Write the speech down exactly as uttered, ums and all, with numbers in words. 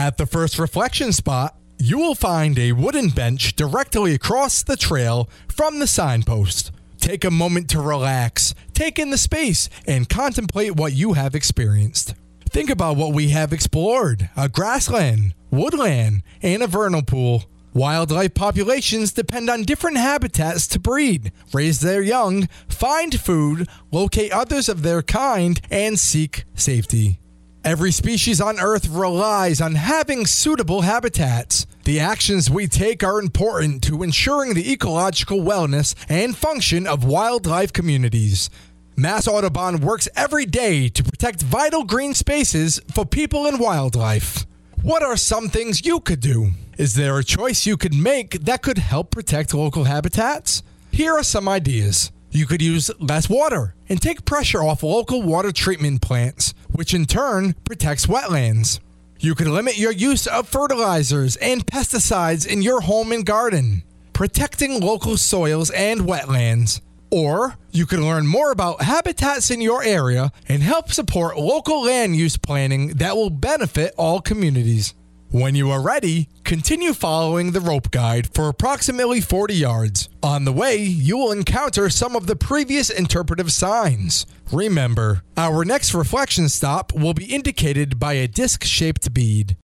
At the first reflection spot, you will find a wooden bench directly across the trail from the signpost. Take a moment to relax, take in the space, and contemplate what you have experienced. Think about what we have explored: a grassland, woodland, and a vernal pool. Wildlife populations depend on different habitats to breed, raise their young, find food, locate others of their kind, and seek safety. Every species on Earth relies on having suitable habitats. The actions we take are important to ensuring the ecological wellness and function of wildlife communities. Mass Audubon works every day to protect vital green spaces for people and wildlife. What are some things you could do? Is there a choice you could make that could help protect local habitats? Here are some ideas. You could use less water and take pressure off local water treatment plants, which in turn protects wetlands. You could limit your use of fertilizers and pesticides in your home and garden, protecting local soils and wetlands. Or you could learn more about habitats in your area and help support local land use planning that will benefit all communities. When you are ready, continue following the rope guide for approximately forty yards. On the way, you will encounter some of the previous interpretive signs. Remember, our next reflection stop will be indicated by a disc-shaped bead.